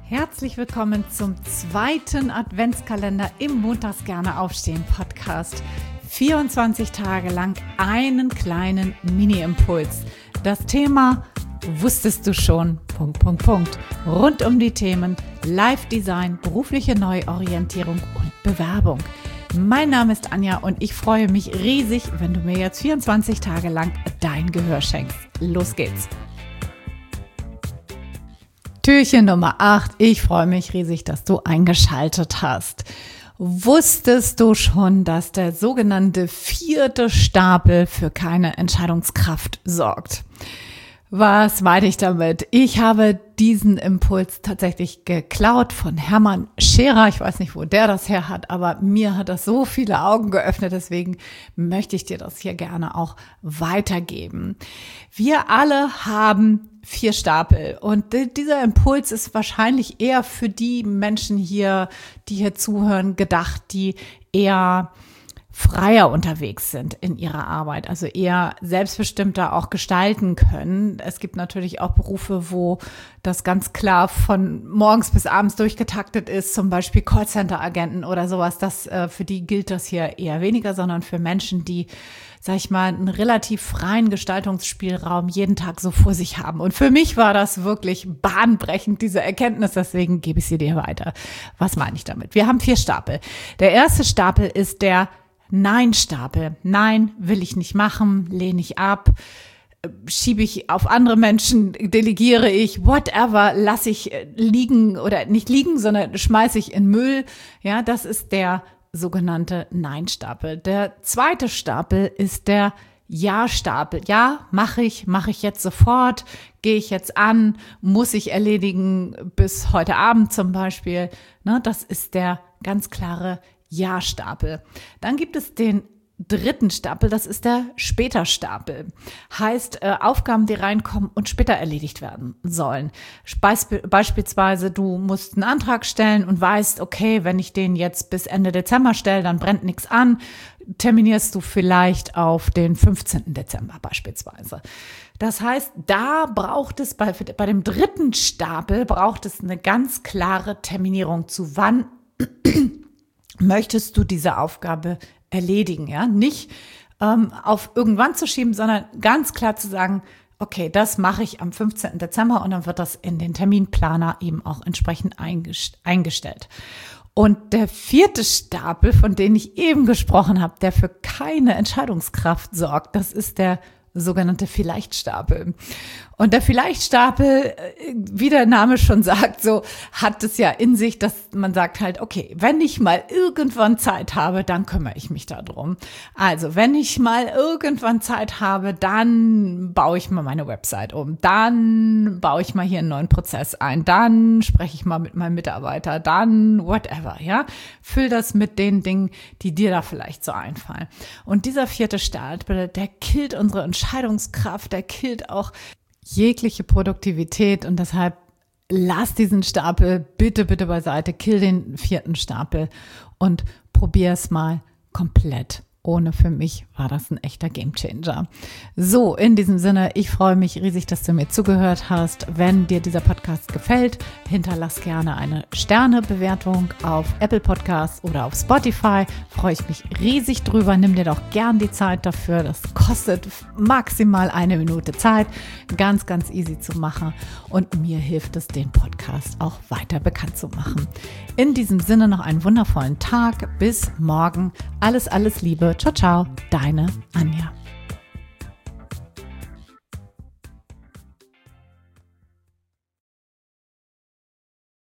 Herzlich willkommen zum zweiten Adventskalender im Montags gerne aufstehen Podcast. 24 Tage lang einen kleinen Mini-Impuls. Das Thema wusstest du schon, ... Rund um die Themen Live-Design, berufliche Neuorientierung und Bewerbung. Mein Name ist Anja und ich freue mich riesig, wenn du mir jetzt 24 Tage lang dein Gehör schenkst. Los geht's! Türchen Nummer 8. Ich freue mich riesig, dass du eingeschaltet hast. Wusstest du schon, dass der sogenannte 4. Stapel für keine Entscheidungskraft sorgt? Was meine ich damit? Ich habe diesen Impuls tatsächlich geklaut von Hermann Scherer. Ich weiß nicht, wo der das her hat, aber mir hat das so viele Augen geöffnet. Deswegen möchte ich dir das hier gerne auch weitergeben. Wir alle haben 4 Stapel und dieser Impuls ist wahrscheinlich eher für die Menschen hier, die hier zuhören, gedacht, die eher freier unterwegs sind in ihrer Arbeit, also eher selbstbestimmter auch gestalten können. Es gibt natürlich auch Berufe, wo das ganz klar von morgens bis abends durchgetaktet ist, zum Beispiel Callcenter-Agenten oder sowas. Für die gilt das hier eher weniger, sondern für Menschen, die, sag ich mal, einen relativ freien Gestaltungsspielraum jeden Tag so vor sich haben. Und für mich war das wirklich bahnbrechend, diese Erkenntnis. Deswegen gebe ich sie dir weiter. Was meine ich damit? Wir haben 4 Stapel. Der erste Stapel ist der Nein-Stapel. Nein, will ich nicht machen, lehne ich ab, schiebe ich auf andere Menschen, delegiere ich, whatever, lasse ich liegen oder nicht liegen, sondern schmeiße ich in Müll. Ja, das ist der sogenannte Nein-Stapel. Der zweite Stapel ist der Ja-Stapel. Ja, mache ich jetzt sofort, gehe ich jetzt an, muss ich erledigen bis heute Abend zum Beispiel. Das ist der ganz klare Ja-Stapel. Dann gibt es den 3. Stapel, das ist der Später-Stapel. Heißt, Aufgaben, die reinkommen und später erledigt werden sollen. Beispielsweise, du musst einen Antrag stellen und weißt, okay, wenn ich den jetzt bis Ende Dezember stelle, dann brennt nichts an. Terminierst du vielleicht auf den 15. Dezember beispielsweise. Das heißt, da braucht es bei dem 3. Stapel braucht es eine ganz klare Terminierung, zu wann möchtest du diese Aufgabe erledigen, ja? Nicht auf irgendwann zu schieben, sondern ganz klar zu sagen, okay, das mache ich am 15. Dezember und dann wird das in den Terminplaner eben auch entsprechend eingestellt. Und der 4. Stapel, von dem ich eben gesprochen habe, der für keine Entscheidungskraft sorgt, das ist der sogenannte Vielleicht-Stapel. Und der Vielleicht-Stapel, wie der Name schon sagt, so hat es ja in sich, dass man sagt halt, okay, wenn ich mal irgendwann Zeit habe, dann kümmere ich mich darum. Also, wenn ich mal irgendwann Zeit habe, dann baue ich mal meine Website um, dann baue ich mal hier einen neuen Prozess ein, dann spreche ich mal mit meinem Mitarbeiter, dann whatever, ja. Füll das mit den Dingen, die dir da vielleicht so einfallen. Und dieser 4. Stapel, der killt unsere Entscheidungskraft, der killt auch jegliche Produktivität und deshalb lass diesen Stapel bitte beiseite, kill den 4. Stapel und probier es mal komplett. Ohne, für mich war das ein echter Gamechanger. So, in diesem Sinne, ich freue mich riesig, dass du mir zugehört hast. Wenn dir dieser Podcast gefällt, hinterlass gerne eine Sternebewertung auf Apple Podcasts oder auf Spotify. Freue ich mich riesig drüber. Nimm dir doch gern die Zeit dafür. Das kostet maximal 1 Minute Zeit. Ganz, ganz easy zu machen. Und mir hilft es, den Podcast auch weiter bekannt zu machen. In diesem Sinne noch einen wundervollen Tag. Bis morgen. Alles Liebe. Ciao, ciao, deine Anja.